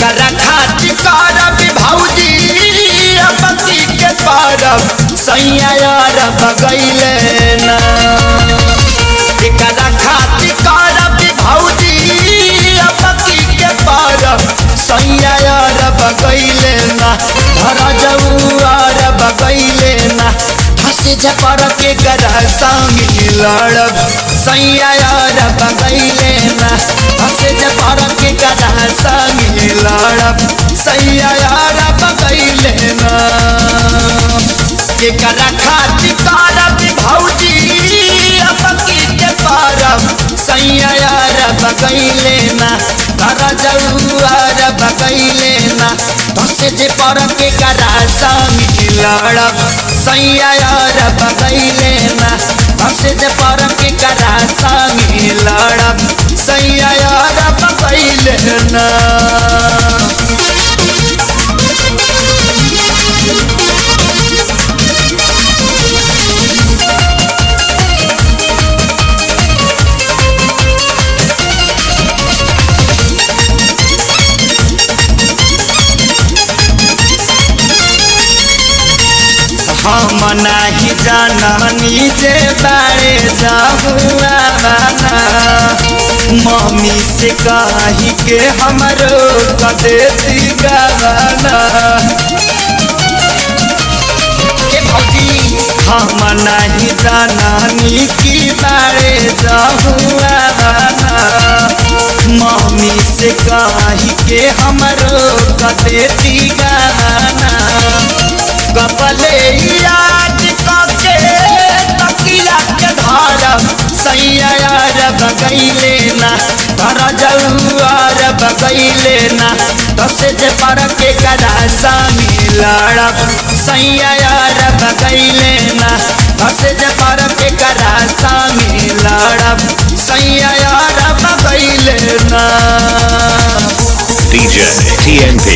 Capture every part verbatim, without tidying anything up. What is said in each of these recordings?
एकरा खातिर करब भौजी पति के परब सैया यार बगैले ना एकरा खातिर करब भौजी पति के परब सैया यार बगैले ना धरा जऊआर बगैले ना हंसी झपर के गरा संगी लड़ब सैया यार बगैले ना हंसी झपर के गरा संगी लड़ब सैया यार बगैले ना एकरा खातिर करब भौजी पति के परब सैया यार बगैले ना धरा जऊआर बगैले ना हंसी झपर के गरा संगी लड़ब सैया यार बगैले ना हंसी झपर के गरा संगी लड़ब सैया यार बगैले ना हम नहीं जाननी जे बारे जाहुआ बाना मम्मी से कही के हमरो कदेती गवाना के भौजी हम नहीं जाननी की बारे जाहुआ बाना मम्मी से कही के हमरो कदेती गवाना कपले याद करके तकिया के धारब सैया यार बगैले ना धरा जऊआर बगैले ना दसे जे पर के गरा संगी लड़ब सैया यार बगैले ना दसे जे पर के गरा संगी लड़ब सैया यार बगैले ना D J T N P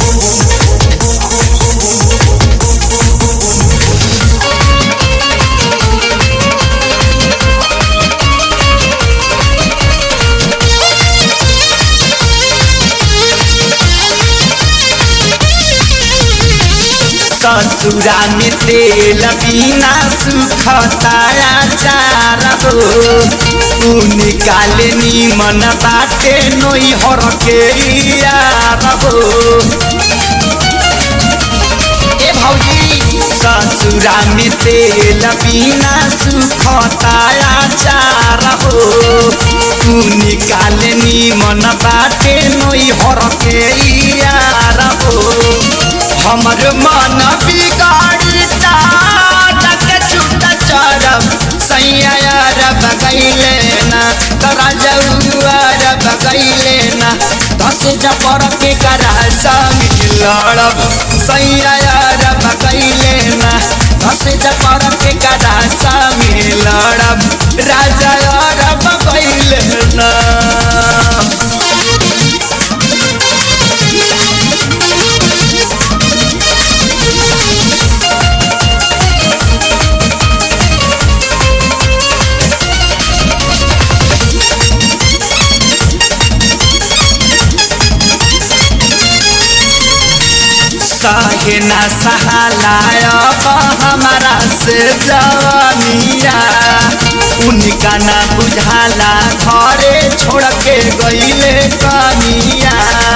ससुरा में तेल बिना सुखताया चार हो निकाले नीमन बाटे नोई हर के यार हो ए भौजी ससुरा में तेल बिना सुखताया चार हो निकाले नीमन बाटे नोई हर के यार हो हमर मन बिगाड़ी के छूट चरब सैया यार बगैले ना तोरा जऊआर बगैले ना दस जपर के गरा संगी लड़ब सैया यार बगैले ना दस जपर के गरा संगी लड़ब राजा यार बगैले ना सहे ना सहालाया हमारा से जवानिया उनका ना बुझाला घरे छोड़ के गईले कनिया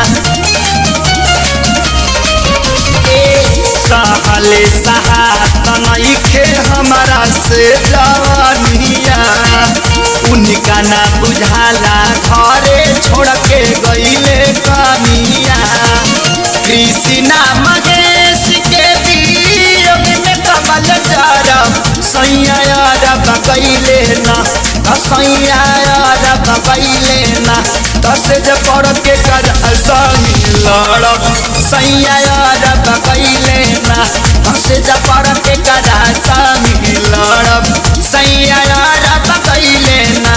सहले सहात नइखे हमारा से जवानिया उनका ना बुझाला घरे छोड़ के गईले कनिया कृष्णा महेश के वियोग में कमल जरब सैया यार बगैले ना सैया यार बगैले ना दस जपर के गरा संगी लड़ब सैया यार बगैले ना दस जपर के गरा संगी लड़ब सैया यार बगैले ना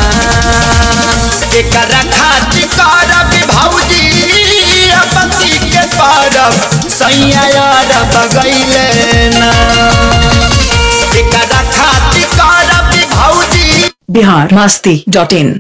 एकरा खातिर करब भौजी पति के परब सैया यार बगैले ना एकरा खातिर करब भौजी बिहार मस्ती डॉट इन।